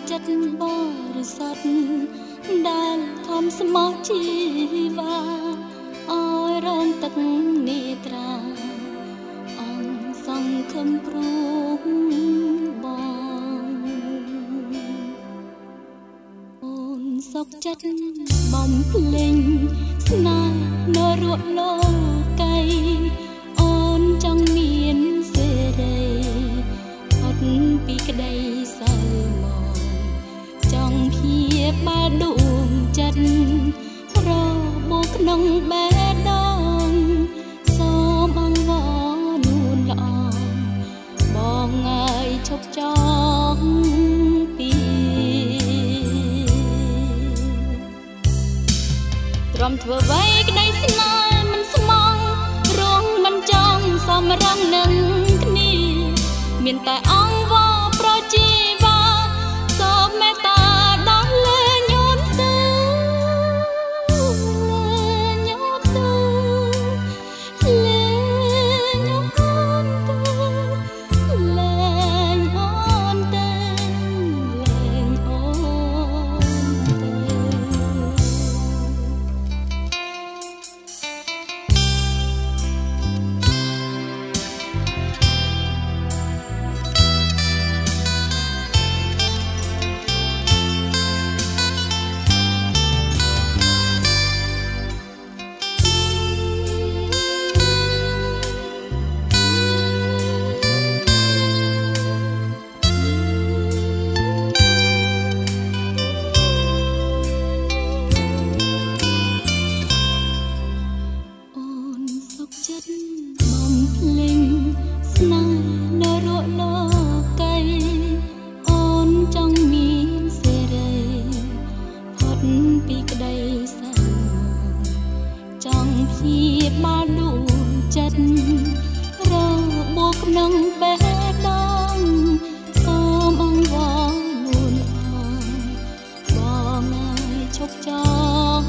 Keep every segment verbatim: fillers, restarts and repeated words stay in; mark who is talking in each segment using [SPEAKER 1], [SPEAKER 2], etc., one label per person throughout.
[SPEAKER 1] ចិត្តបរិសុទ្ធដែលខំស្មោះជីវ៉ាអើយរងទឹកនេត្រាអង្គសង្ឃឹមព្រួងបងអូនសុខចិត្តបំភ្លេងស្នេហ៍នៅរក់លោកីអូនចង់មានសេរីផុតពីក្តីសៅមកចង់ភៀបបាលដួងចិត្តរបូរក្នុងបេះដូងសូមអង្វរនួនល្អបងអើយឈប់ចងពីទ្រាំធ្វើអ្វីក្តីស្នេហ៍មិនស្មងរងមិនចង់សមរម្យនឹងគ្នាមានតែអង្វរប្រជីវ៉ាសូមមេត្តាដល់លើញូនទៅញូនទៅលែងអូនទៅលែងអូនទៅលែងអូនទៅចិត្តបំភ្លេងស្នេហ៍នៅរក់លោកីអូនចង់មានសេរីផុតពីក្តីសៅចង់ព្យាបាលដួងចិត្តរបូរក្នុងបេះដូងសូមអង្វរនួនល្អបងអើយឈប់ចង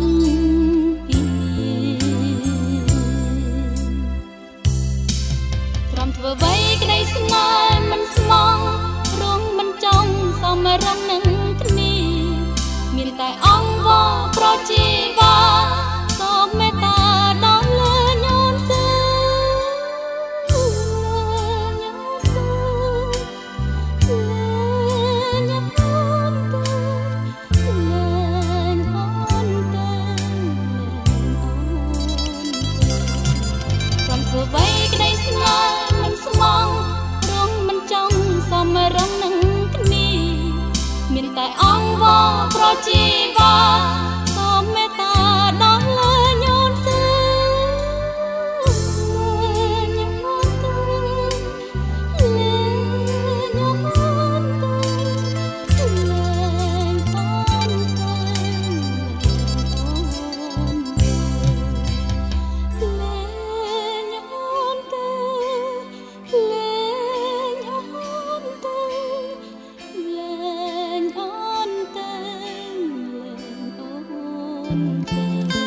[SPEAKER 1] ធ្វើអ្វីក្តីស្នេហ៍មិនស្មងរងមិនចង់សមរម្យនឹងគ្នាមានតែអង្វរប្រជីវ៉ាសូមមេត្តាដល់លើញូនទៅញូនទៅលែងអូនទៅលែងអូនទៅលែងអូនទៅព្រមធ្វើអ្វីក្តីស្នេហ៍ស្មងរងមិនចង់សមរម្យនឹងគ្នាមានតែអង្វរប្រជីវ៉ាសូមមេត្តាដល់លើញូនទៅញូនទៅលែងអូនទៅលែងអូនទៅលែងអូនទៅលែងអូនទៅលែងអូនទៅលែងអូនទៅ